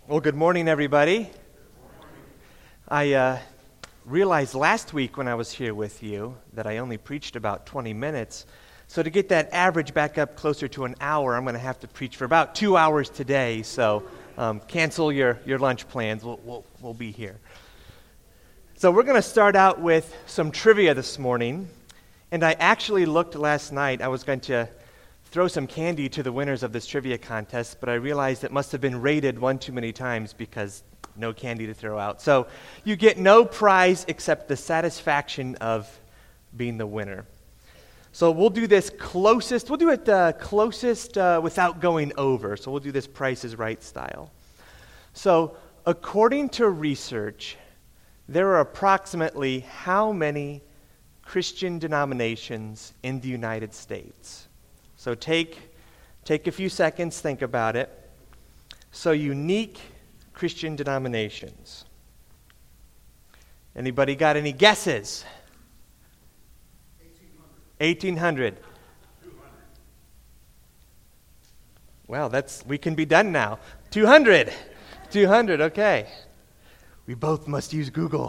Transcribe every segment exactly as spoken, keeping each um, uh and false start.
Well, good morning, everybody. I uh, realized last week when I was here with you that I only preached about twenty minutes. So to get that average back up closer to an hour, I'm going to have to preach for about two hours today. So um, cancel your, your lunch plans. We'll, we'll, we'll be here. So we're going to start out with some trivia this morning. And I actually looked last night. I was going to throw some candy to the winners of this trivia contest, but I realized it must have been rated one too many times because no candy to throw out. So you get no prize except the satisfaction of being the winner. So we'll do this closest, we'll do it uh, closest uh, without going over. So we'll do this Price is Right style. So according to research, there are approximately how many Christian denominations in the United States? So take, take a few seconds, think about it. So unique Christian denominations. Anybody got any guesses? eighteen hundred. two hundred. Well, that's, we can be done now. two hundred. two hundred, okay. We both must use Google.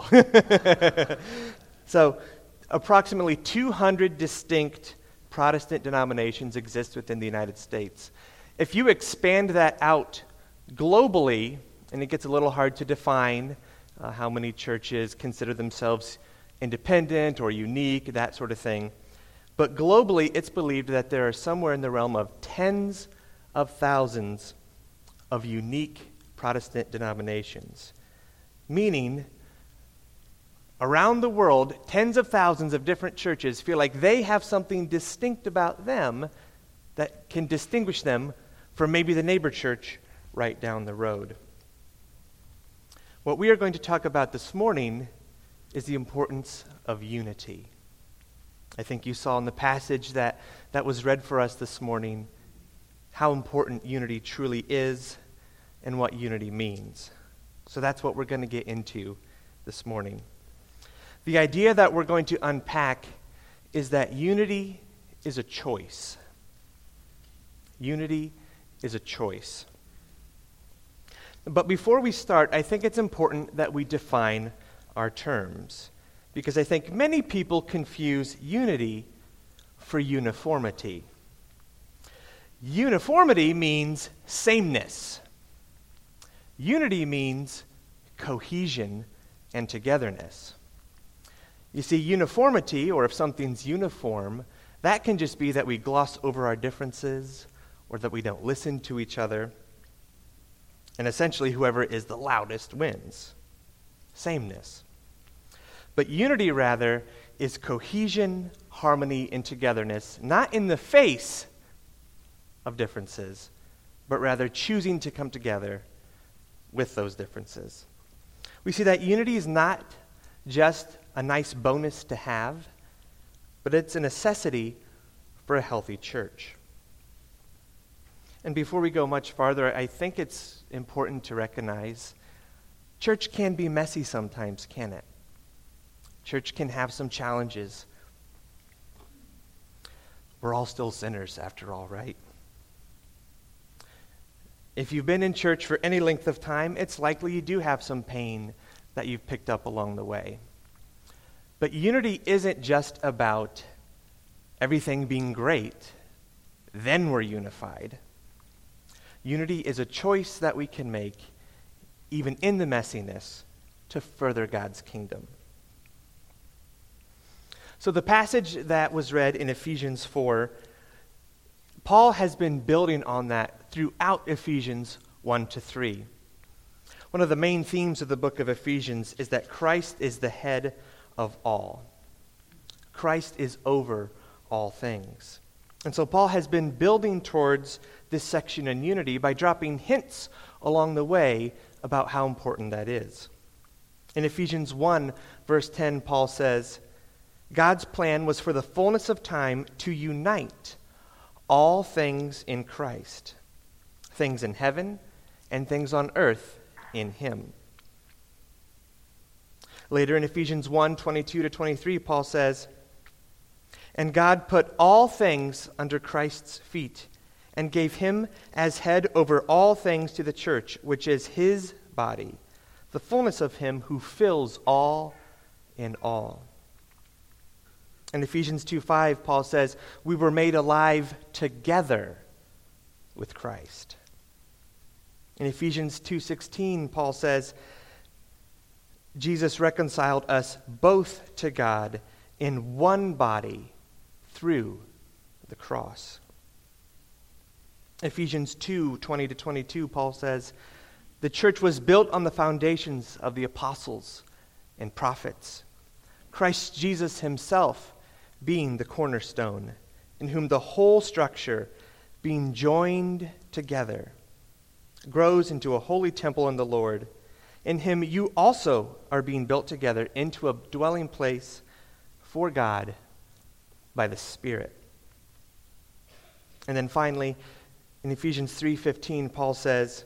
So approximately two hundred distinct Protestant denominations exist within the United States. If you expand that out globally, and it gets a little hard to define uh, how many churches consider themselves independent or unique, that sort of thing. But globally, it's believed that there are somewhere in the realm of tens of thousands of unique Protestant denominations. Meaning, around the world, tens of thousands of different churches feel like they have something distinct about them that can distinguish them from maybe the neighbor church right down the road. What we are going to talk about this morning is the importance of unity. I think you saw in the passage that, that was read for us this morning how important unity truly is and what unity means. So that's what we're going to get into this morning. The idea that we're going to unpack is that unity is a choice. Unity is a choice. But before we start, I think it's important that we define our terms, because I think many people confuse unity for uniformity. Uniformity means sameness. Unity means cohesion and togetherness. You see, uniformity, or if something's uniform, that can just be that we gloss over our differences or that we don't listen to each other. And essentially, whoever is the loudest wins. Sameness. But unity, rather, is cohesion, harmony, and togetherness, not in the face of differences, but rather choosing to come together with those differences. We see that unity is not just a nice bonus to have, but it's a necessity for a healthy church. And before we go much farther, I think it's important to recognize church can be messy sometimes, can it? Church can have some challenges. We're all still sinners after all, right? If you've been in church for any length of time, it's likely you do have some pain that you've picked up along the way. But unity isn't just about everything being great, then we're unified. Unity is a choice that we can make, even in the messiness, to further God's kingdom. So the passage that was read in Ephesians four, Paul has been building on that throughout Ephesians one to three. One of the main themes of the book of Ephesians is that Christ is the head of all. Christ is over all things. And so Paul has been building towards this section in unity by dropping hints along the way about how important that is. In Ephesians one, verse ten, Paul says, God's plan was for the fullness of time to unite all things in Christ, things in heaven and things on earth in him. Later in Ephesians one, twenty-two to twenty-three, Paul says, And God put all things under Christ's feet and gave him as head over all things to the church, which is his body, the fullness of him who fills all in all. In Ephesians two five, Paul says, we were made alive together with Christ. In Ephesians two sixteen, Paul says, Jesus reconciled us both to God in one body through the cross. Ephesians two twenty to twenty-two, Paul says, the church was built on the foundations of the apostles and prophets, Christ Jesus himself being the cornerstone, in whom the whole structure, being joined together, grows into a holy temple in the Lord. In him you also are being built together into a dwelling place for God by the Spirit. And then finally, in Ephesians three fifteen, Paul says,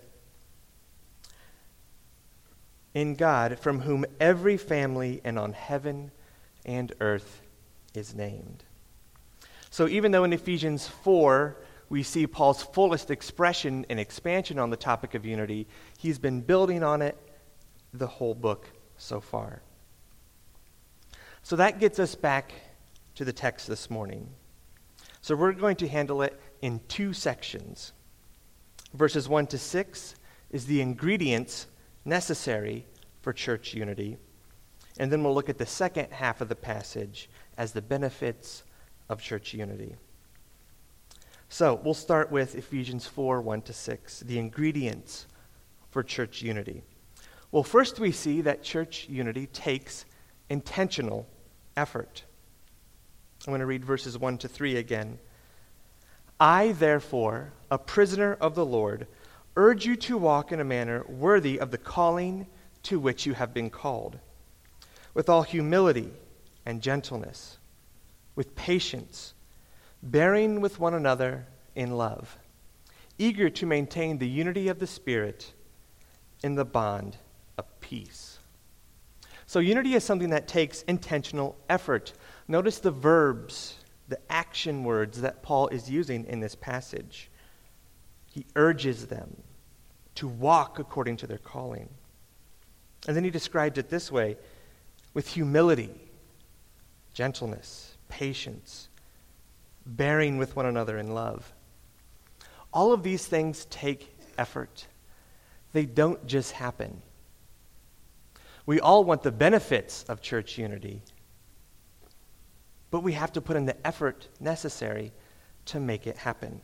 in God, from whom every family and on heaven and earth is named. So even though in Ephesians four we see Paul's fullest expression and expansion on the topic of unity, he's been building on it the whole book so far. So that gets us back to the text this morning. So we're going to handle it in two sections. Verses one to six is the ingredients necessary for church unity. And then we'll look at the second half of the passage as the benefits of church unity. So we'll start with Ephesians four, one to six, the ingredients for church unity. Well, first we see that church unity takes intentional effort. I'm going to read verses one to three again. I, therefore, a prisoner of the Lord, urge you to walk in a manner worthy of the calling to which you have been called, with all humility and gentleness, with patience, bearing with one another in love, eager to maintain the unity of the Spirit in the bond of peace. So unity is something that takes intentional effort. Notice the verbs, the action words that Paul is using in this passage. He urges them to walk according to their calling. And then he describes it this way, with humility, gentleness, patience, bearing with one another in love. All of these things take effort. They don't just happen. We all want the benefits of church unity, but we have to put in the effort necessary to make it happen.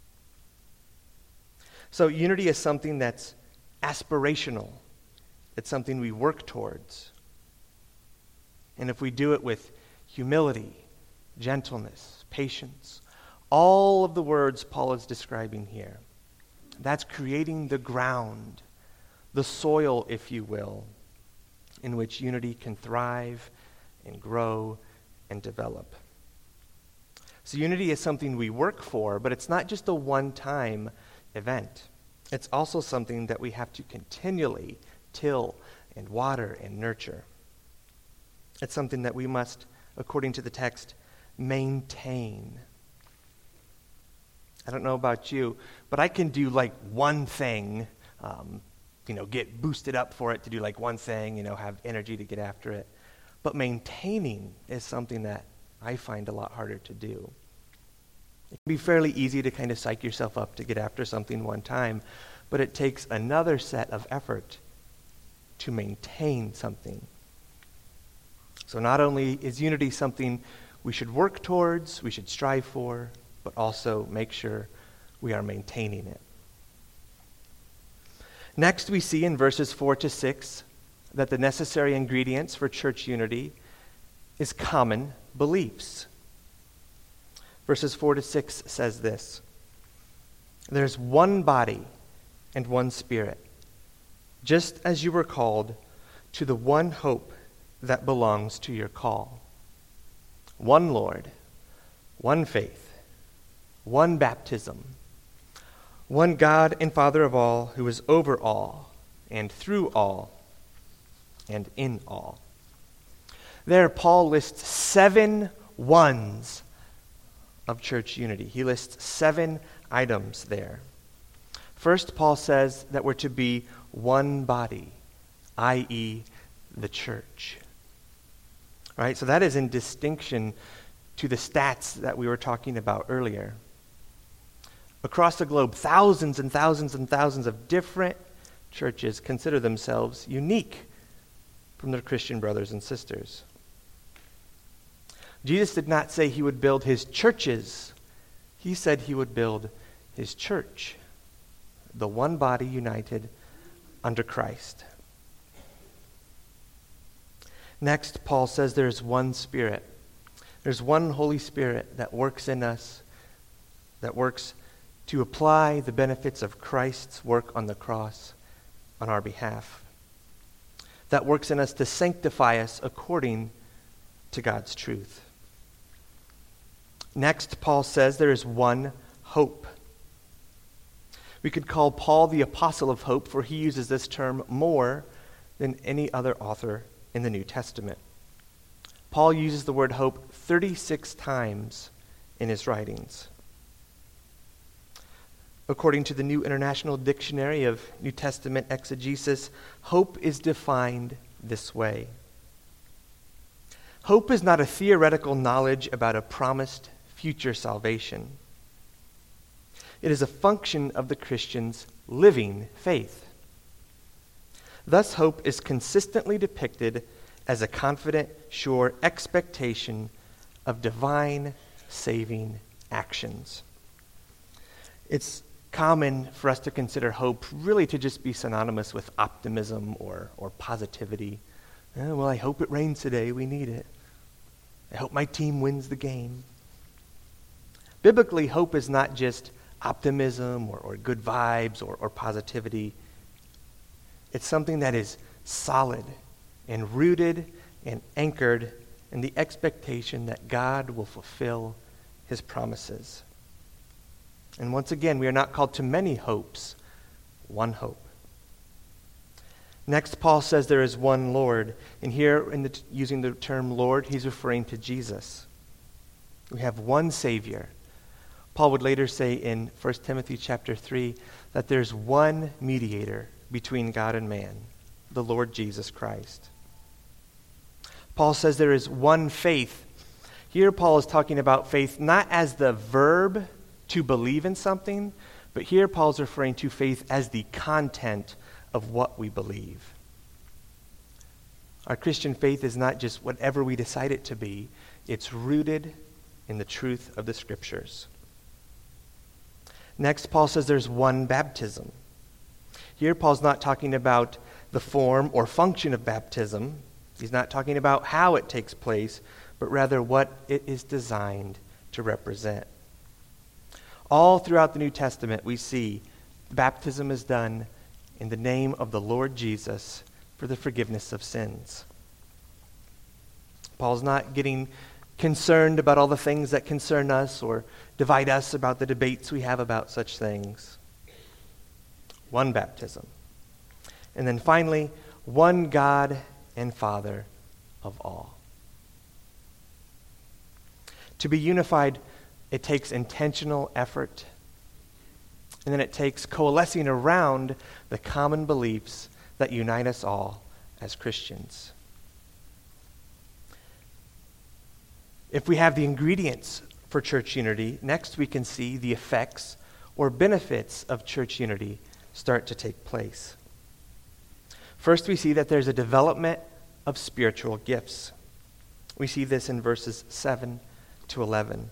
So unity is something that's aspirational. It's something we work towards. And if we do it with humility, gentleness, patience, all of the words Paul is describing here, that's creating the ground, the soil, if you will, in which unity can thrive and grow and develop. So unity is something we work for, but it's not just a one-time event. It's also something that we have to continually till and water and nurture. It's something that we must, according to the text, maintain. I don't know about you, but I can do like one thing, um, you know, get boosted up for it to do like one thing, you know, have energy to get after it. But maintaining is something that I find a lot harder to do. It can be fairly easy to kind of psych yourself up to get after something one time, but it takes another set of effort to maintain something. So not only is unity something we should work towards, we should strive for, but also make sure we are maintaining it. Next, we see in verses four to six that the necessary ingredients for church unity is common beliefs. Verses four to six says this: there's one body and one Spirit, just as you were called to the one hope that belongs to your call. One Lord, one faith, one baptism, one God and Father of all, who is over all and through all and in all. There, Paul lists seven ones of church unity. He lists seven items there. First, Paul says that we're to be one body, that is the church. All right, so that is in distinction to the stats that we were talking about earlier. Across the globe, thousands and thousands and thousands of different churches consider themselves unique from their Christian brothers and sisters. Jesus did not say he would build his churches. He said he would build his church, the one body united under Christ. Next, Paul says there's one Spirit. There's one Holy Spirit that works in us, that works to apply the benefits of Christ's work on the cross on our behalf. That works in us to sanctify us according to God's truth. Next, Paul says there is one hope. We could call Paul the apostle of hope, for he uses this term more than any other author in the New Testament. Paul uses the word hope thirty-six times in his writings. According to the New International Dictionary of New Testament Exegesis, hope is defined this way. Hope is not a theoretical knowledge about a promised future salvation. It is a function of the Christian's living faith. Thus, hope is consistently depicted as a confident, sure expectation of divine saving actions. It's common for us to consider hope really to just be synonymous with optimism or, or positivity. Oh, well, I hope it rains today. We need it. I hope my team wins the game. Biblically, hope is not just optimism or, or good vibes or, or positivity. It's something that is solid and rooted and anchored in the expectation that God will fulfill his promises. And once again, we are not called to many hopes, one hope. Next, Paul says there is one Lord. And here, in the t- using the term Lord, he's referring to Jesus. We have one Savior. Paul would later say in First Timothy chapter three that there's one mediator between God and man, the Lord Jesus Christ. Paul says there is one faith. Here Paul is talking about faith not as the verb to believe in something, but here Paul's referring to faith as the content of what we believe. Our Christian faith is not just whatever we decide it to be. It's rooted in the truth of the Scriptures. Next, Paul says there's one baptism. Here, Paul's not talking about the form or function of baptism. He's not talking about how it takes place, but rather what it is designed to represent. All throughout the New Testament, we see baptism is done in the name of the Lord Jesus for the forgiveness of sins. Paul's not getting concerned about all the things that concern us or divide us about the debates we have about such things. One baptism. And then finally, one God and Father of all. To be unified, it takes intentional effort, and then it takes coalescing around the common beliefs that unite us all as Christians. If we have the ingredients for church unity, next we can see the effects or benefits of church unity start to take place. First, we see that there's a development of spiritual gifts. We see this in verses seven to eleven.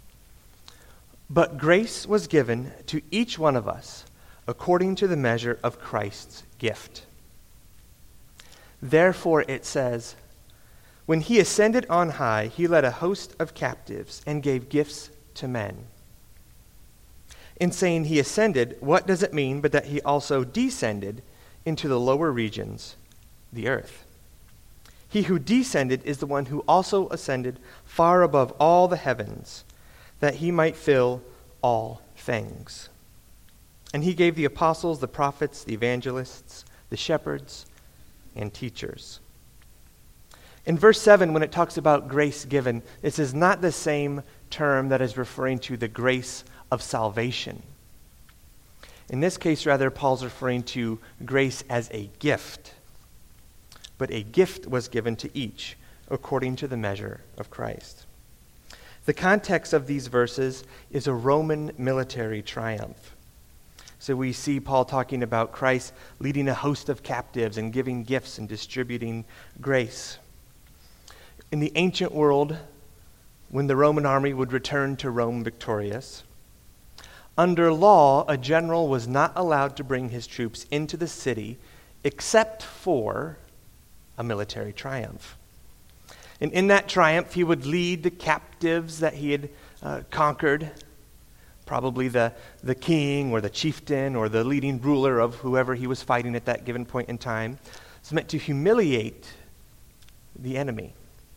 But grace was given to each one of us according to the measure of Christ's gift. Therefore, it says, when he ascended on high, he led a host of captives and gave gifts to men. In saying he ascended, what does it mean but that he also descended into the lower regions, the earth? He who descended is the one who also ascended far above all the heavens, that he might fill all things. And he gave the apostles, the prophets, the evangelists, the shepherds, and teachers. In verse seven, when it talks about grace given, this is not the same term that is referring to the grace of salvation. In this case, rather, Paul's referring to grace as a gift. But a gift was given to each according to the measure of Christ. The context of these verses is a Roman military triumph. So we see Paul talking about Christ leading a host of captives and giving gifts and distributing grace. In the ancient world, when the Roman army would return to Rome victorious, under law, a general was not allowed to bring his troops into the city except for a military triumph. And in that triumph, he would lead the captives that he had uh, conquered, probably the, the king or the chieftain or the leading ruler of whoever he was fighting at that given point in time. It's meant to humiliate the enemy.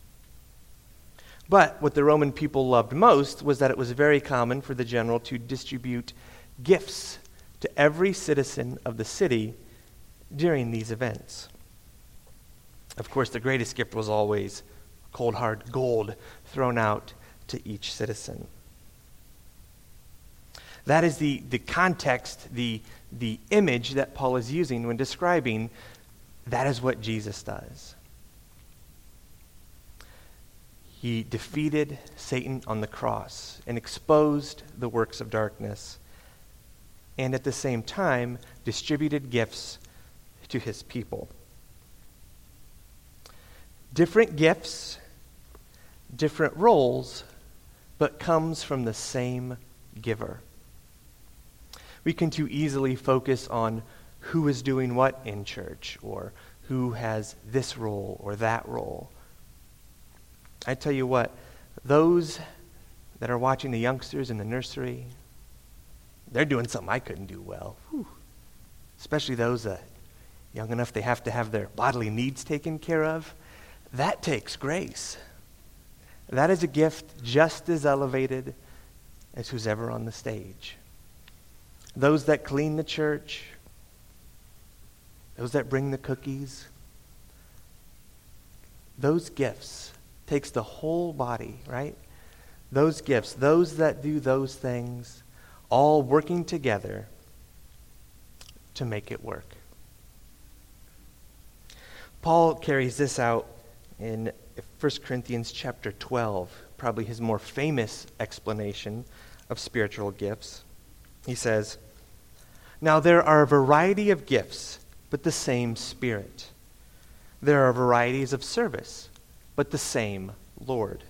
But what the Roman people loved most was that it was very common for the general to distribute gifts to every citizen of the city during these events. Of course, the greatest gift was always cold hard gold thrown out to each citizen. That is the, the context, the, the image that Paul is using when describing that is what Jesus does. He defeated Satan on the cross and exposed the works of darkness, and at the same time distributed gifts to his people. Different gifts, different roles, but comes from the same giver. We can too easily focus on who is doing what in church, or who has this role or that role. I tell you what, those that are watching the youngsters in the nursery, they're doing something I couldn't do well. Whew. Especially those that young enough they have to have their bodily needs taken care of. That takes grace. That is a gift just as elevated as who's ever on the stage. Those that clean the church, those that bring the cookies, those gifts takes the whole body, right? Those gifts, those that do those things, all working together to make it work. Paul carries this out in First Corinthians chapter twelve, probably his more famous explanation of spiritual gifts. He says, "Now there are a variety of gifts, but the same Spirit. There are varieties of service, but the same Lord.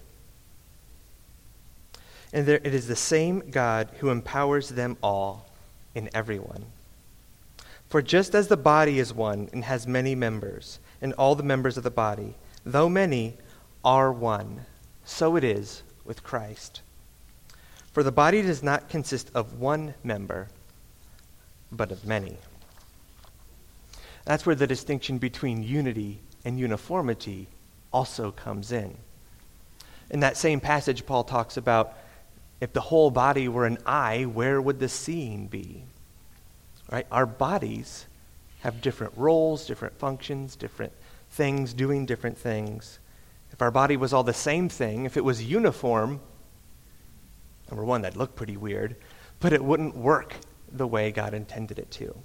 And there, it is the same God who empowers them all in everyone. For just as the body is one and has many members, and all the members of the body, though many, are one, so it is with Christ. For the body does not consist of one member, but of many." That's where the distinction between unity and uniformity also comes in. In that same passage, Paul talks about if the whole body were an eye, where would the seeing be? Right? Our bodies have different roles, different functions, different things, doing different things. If our body was all the same thing, if it was uniform, number one, that'd look pretty weird, but it wouldn't work the way God intended it to.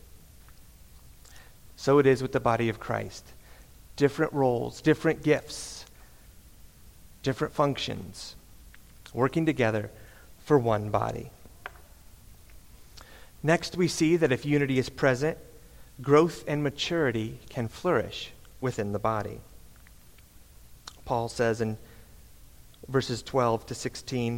So it is with the body of Christ. Different roles, different gifts, different functions, working together for one body. Next, we see that if unity is present, growth and maturity can flourish within the body. Paul says in verses twelve to sixteen,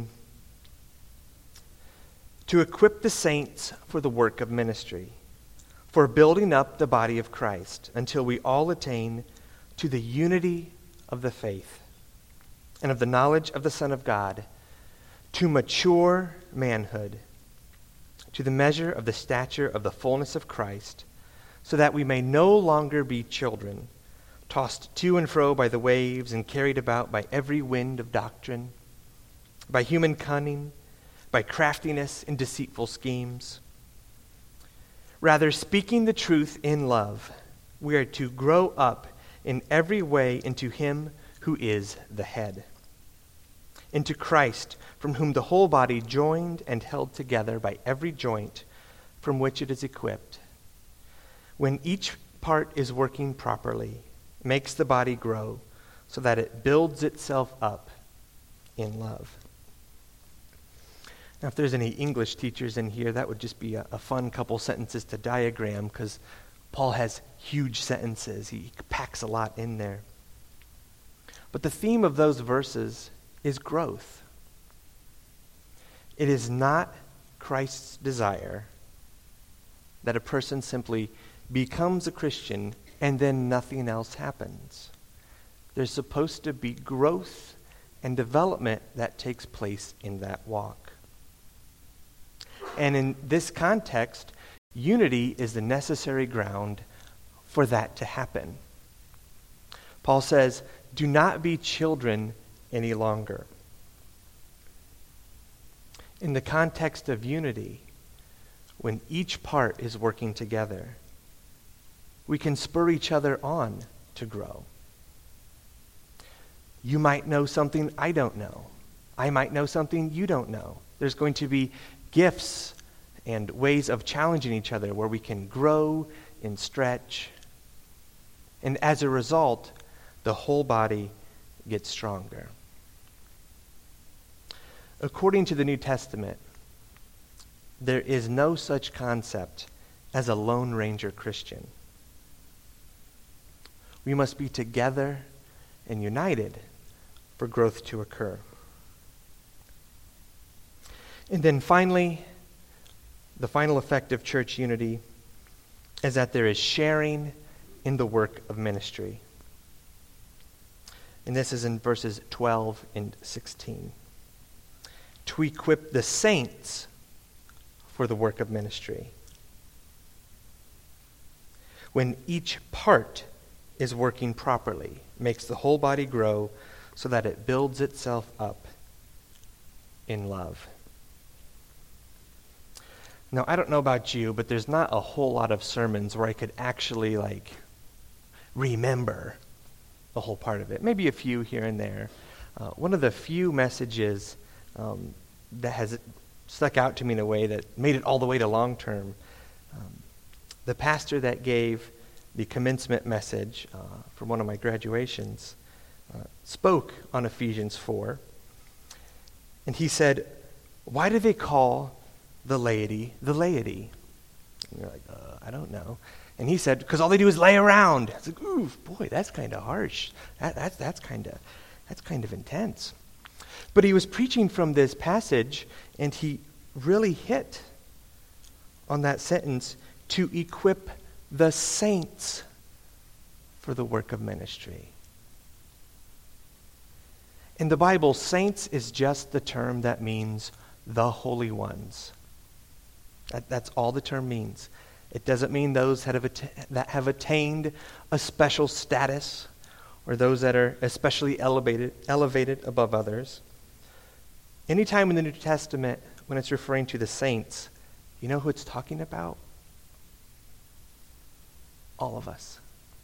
"To equip the saints for the work of ministry, for building up the body of Christ, until we all attain to the unity of the faith and of the knowledge of the Son of God, to mature manhood, to the measure of the stature of the fullness of Christ, so that we may no longer be children, tossed to and fro by the waves and carried about by every wind of doctrine, by human cunning, by craftiness and deceitful schemes. Rather, speaking the truth in love, we are to grow up in every way into him who is the head, into Christ, from whom the whole body, joined and held together by every joint from which it is equipped, when each part is working properly, makes the body grow so that it builds itself up in love. Now, if there's any English teachers in here, that would just be a, a fun couple sentences to diagram, because Paul has huge sentences. He packs a lot in there. But the theme of those verses is growth. It is not Christ's desire that a person simply becomes a Christian and then nothing else happens. There's supposed to be growth and development that takes place in that walk. And in this context, unity is the necessary ground for that to happen. Paul says, do not be children any longer. In the context of unity, when each part is working together, we can spur each other on to grow. You might know something I don't know. I might know something you don't know. There's going to be gifts and ways of challenging each other where we can grow and stretch. And as a result, the whole body gets stronger. According to the New Testament, there is no such concept as a Lone Ranger Christian. We must be together and united for growth to occur. And then finally, the final effect of church unity is that there is sharing in the work of ministry. And this is in verses twelve and sixteen. To equip the saints for the work of ministry. When each part is working properly, makes the whole body grow so that it builds itself up in love. Now, I don't know about you, but there's not a whole lot of sermons where I could actually, like, remember the whole part of it. Maybe a few here and there. Uh, one of the few messages um, that has stuck out to me in a way that made it all the way to long term, um, the pastor that gave the commencement message uh, from one of my graduations uh, spoke on Ephesians four. And he said, why do they call the laity the laity? And you're like, uh, I don't know. And he said, because all they do is lay around. I was like, ooh, boy, that's kind of harsh. That, that's that's kind of that's kind of intense. But he was preaching from this passage, and he really hit on that sentence, to equip the saints for the work of ministry. In the Bible, saints is just the term that means the holy ones. That, that's all the term means. It doesn't mean those that have, att- that have attained a special status or those that are especially elevated, elevated above others. Anytime in the New Testament when it's referring to the saints, you know who it's talking about? All of us.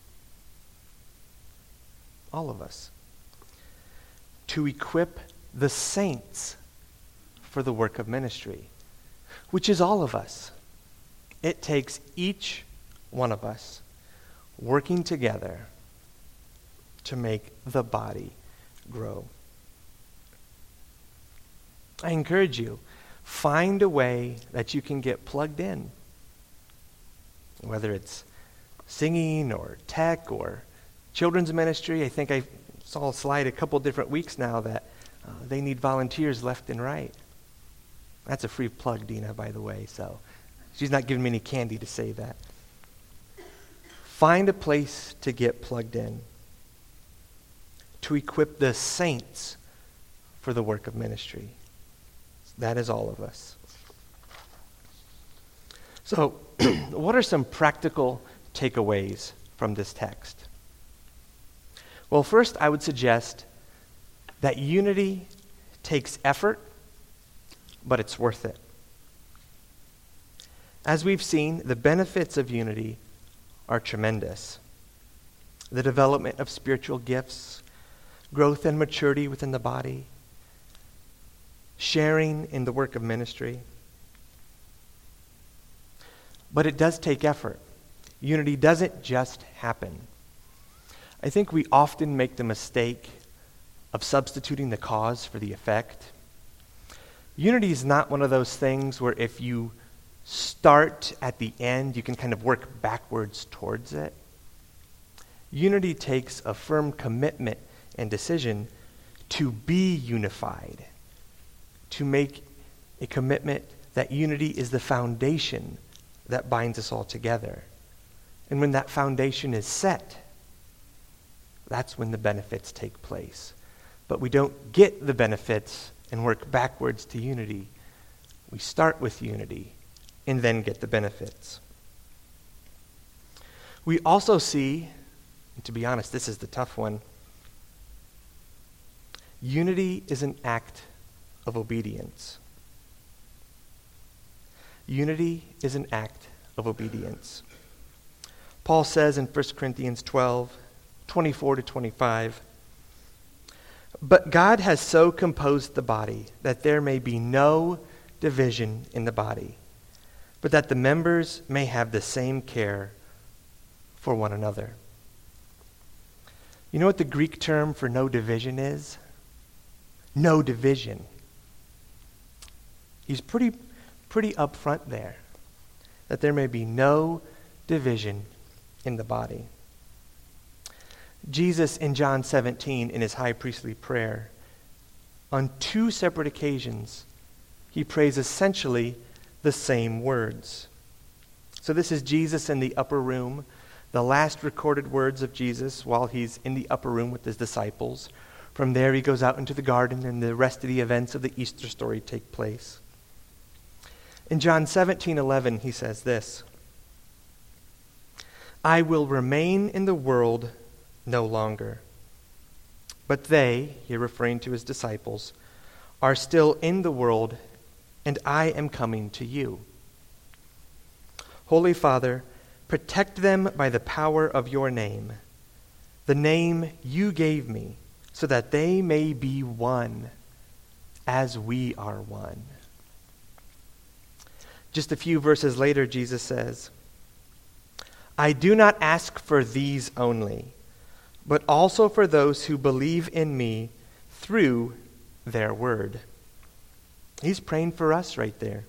All of us. To equip the saints for the work of ministry, which is all of us. It takes each one of us working together to make the body grow. I encourage you, find a way that you can get plugged in. Whether it's singing or tech or children's ministry. I think I saw a slide a couple different weeks now that uh, they need volunteers left and right. That's a free plug, Dina, by the way, so she's not giving me any candy to say that. Find a place to get plugged in, to equip the saints for the work of ministry. That is all of us. So, what are some practical takeaways from this text? Well, first, I would suggest that unity takes effort, but it's worth it. As we've seen, the benefits of unity are tremendous. The development of spiritual gifts, growth and maturity within the body, sharing in the work of ministry. But it does take effort. Unity doesn't just happen. I think we often make the mistake of substituting the cause for the effect. Unity is not one of those things where if you start at the end, you can kind of work backwards towards it. Unity takes a firm commitment and decision to be unified, to make a commitment that unity is the foundation that binds us all together. And when that foundation is set, that's when the benefits take place. But we don't get the benefits and work backwards to unity. We start with unity and then get the benefits. We also see, and to be honest, this is the tough one, unity is an act of obedience. Unity is an act of obedience. Paul says in First Corinthians twelve, twenty-four to twenty-five, "But God has so composed the body that there may be no division in the body, but that the members may have the same care for one another." You know what the Greek term for no division is? No division. He's pretty, pretty upfront there, that there may be no division in the body. Jesus in John seventeen, in his high priestly prayer, on two separate occasions, he prays essentially the same words. So this is Jesus in the upper room, the last recorded words of Jesus while he's in the upper room with his disciples. From there he goes out into the garden and the rest of the events of the Easter story take place. In John seventeen eleven, he says this, "I will remain in the world no longer, but they," here referring to his disciples, "are still in the world, and I am coming to you. Holy Father, protect them by the power of your name, the name you gave me, so that they may be one as we are one." Just a few verses later, Jesus says, "I do not ask for these only, but also for those who believe in me through their word." He's praying for us right there.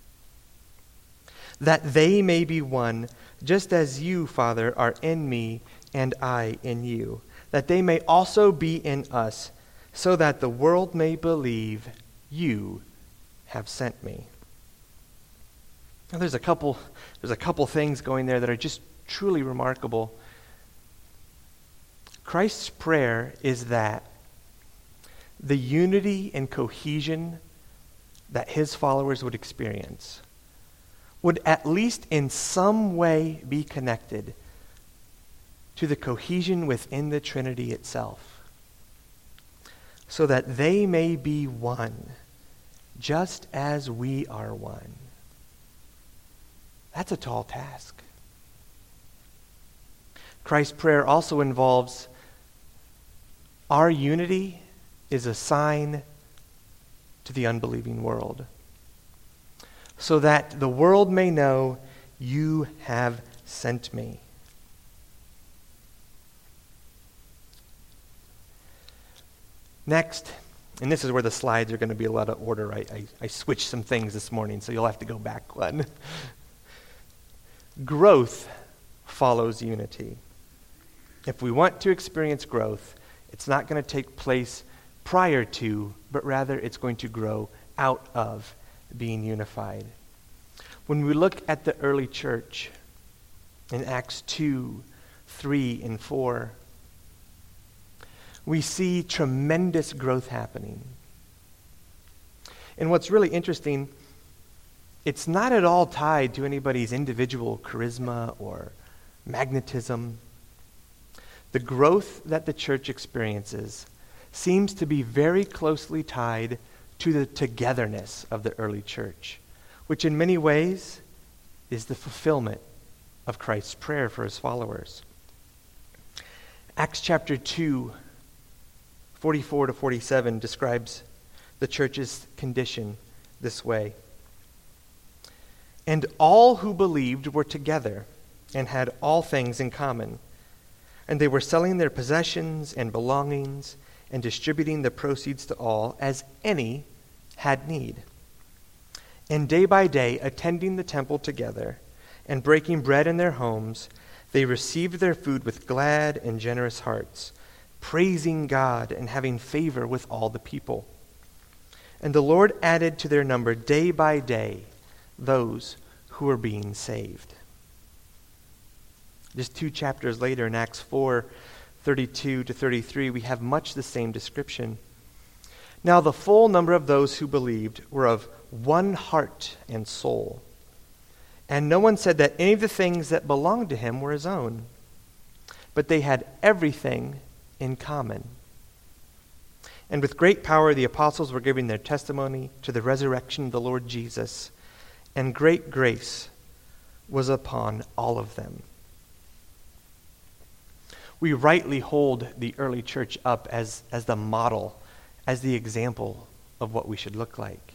"That they may be one, just as you, Father, are in me and I in you. That they may also be in us, so that the world may believe you have sent me." Now, there's a couple, there's a couple things going there that are just truly remarkable. Christ's prayer is that the unity and cohesion that his followers would experience would at least in some way be connected to the cohesion within the Trinity itself, so that they may be one, just as we are one. That's a tall task. Christ's prayer also involves our unity is a sign to the unbelieving world, so that the world may know you have sent me. Next, and this is where the slides are going to be a lot of order. I, I, I switched some things this morning, so you'll have to go back one. Growth follows unity. If we want to experience growth, it's not going to take place prior to, but rather it's going to grow out of being unified. When we look at the early church in Acts two, three, and four, we see tremendous growth happening. And what's really interesting, it's not at all tied to anybody's individual charisma or magnetism. The growth that the church experiences seems to be very closely tied to the togetherness of the early church, which in many ways is the fulfillment of Christ's prayer for his followers. Acts chapter two, forty-four to forty-seven describes the church's condition this way. And all who believed were together and had all things in common. And they were selling their possessions and belongings and distributing the proceeds to all as any had need. And day by day, attending the temple together and breaking bread in their homes, they received their food with glad and generous hearts, praising God and having favor with all the people. And the Lord added to their number day by day those who were being saved. Just two chapters later in Acts four, thirty-two to thirty-three, we have much the same description. Now the full number of those who believed were of one heart and soul. And no one said that any of the things that belonged to him were his own, but they had everything in common. And with great power the apostles were giving their testimony to the resurrection of the Lord Jesus, and great grace was upon all of them. We rightly hold the early church up as, as the model, as the example of what we should look like.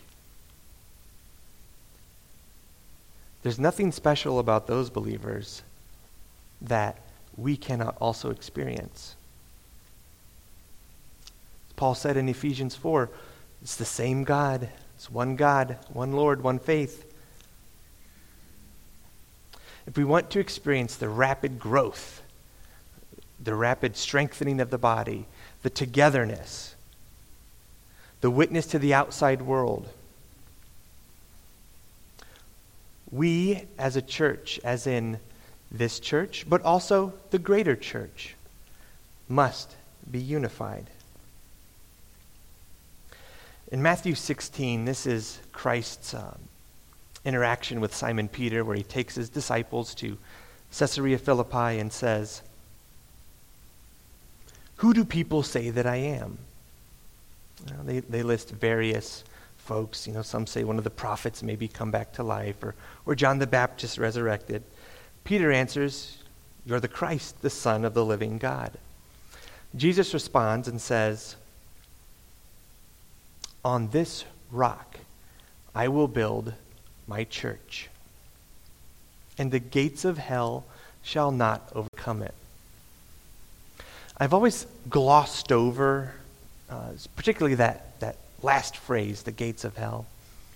There's nothing special about those believers that we cannot also experience. Paul said in Ephesians four, it's the same God. It's one God, one Lord, one faith. If we want to experience the rapid growth, the rapid strengthening of the body, the togetherness, the witness to the outside world, we as a church, as in this church, but also the greater church, must be unified. In Matthew sixteen, this is Christ's um, interaction with Simon Peter, where he takes his disciples to Caesarea Philippi and says, "Who do people say that I am?" You know, they, they list various folks. You know, some say one of the prophets maybe come back to life, or, or John the Baptist resurrected. Peter answers, "You're the Christ, the Son of the living God." Jesus responds and says, "On this rock I will build my church, and the gates of hell shall not overcome it." I've always glossed over, uh, particularly that, that last phrase, the gates of hell.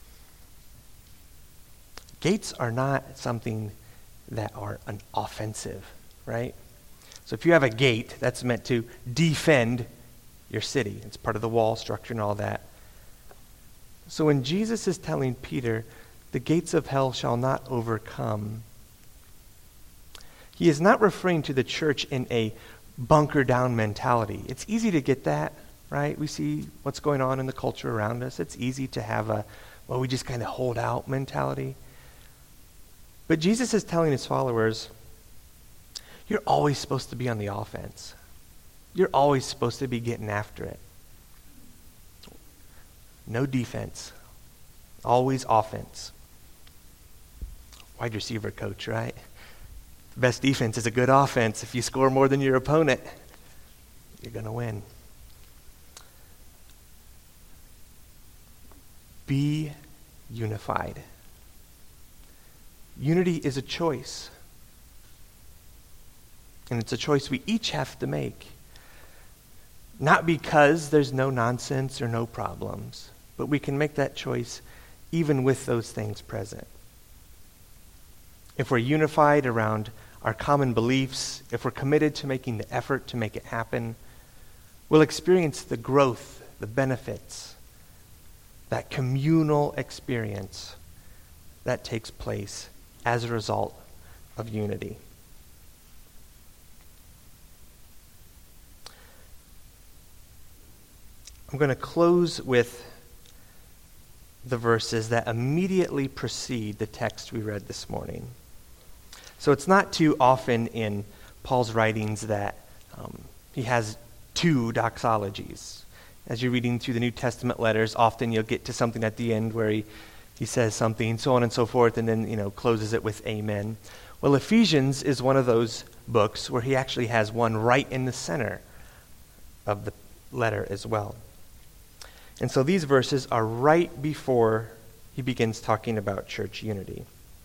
Gates are not something that are an offensive, right? So if you have a gate, that's meant to defend your city. It's part of the wall structure and all that. So when Jesus is telling Peter, the gates of hell shall not overcome, he is not referring to the church in a bunker down mentality. It's easy to get that, right? We see what's going on in the culture around us. It's easy to have a, well, we just kind of hold out mentality. But Jesus is telling his followers, you're always supposed to be on the offense. You're always supposed to be getting after it. No defense. Always offense. Wide receiver coach, right? The best defense is a good offense. If you score more than your opponent, you're going to win. Be unified. Unity is a choice. And it's a choice we each have to make. Not because there's no nonsense or no problems, but we can make that choice even with those things present. If we're unified around our common beliefs, if we're committed to making the effort to make it happen, we'll experience the growth, the benefits, that communal experience that takes place as a result of unity. I'm going to close with the verses that immediately precede the text we read this morning. So it's not too often in Paul's writings that um, he has two doxologies. As you're reading through the New Testament letters, often you'll get to something at the end where he, he says something, so on and so forth, and then, you know, closes it with amen. Well, Ephesians is one of those books where he actually has one right in the center of the letter as well. And so these verses are right before he begins talking about church unity.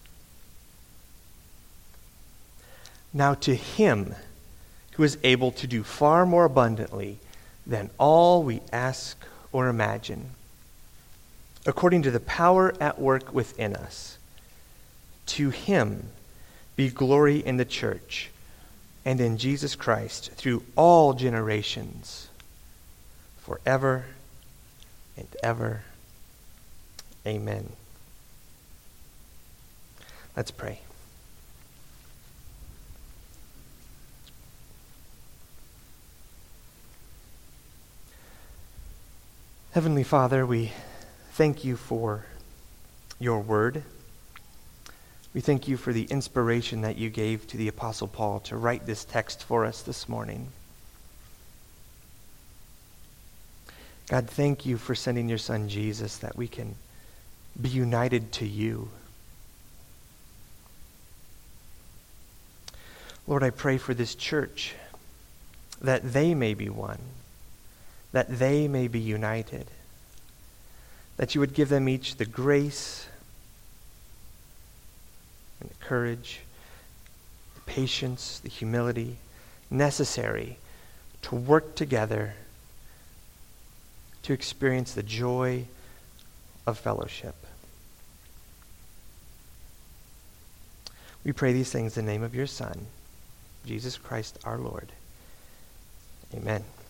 Now to him who is able to do far more abundantly than all we ask or imagine, according to the power at work within us, to him be glory in the church and in Jesus Christ through all generations, forever and ever. Amen. Let's pray. Heavenly Father, we thank you for your word. We thank you for the inspiration that you gave to the Apostle Paul to write this text for us this morning. God, thank you for sending your Son Jesus that we can be united to you. Lord, I pray for this church that they may be one, that they may be united, that you would give them each the grace and the courage, the patience, the humility necessary to work together to experience the joy of fellowship. We pray these things in the name of your Son, Jesus Christ our Lord. Amen.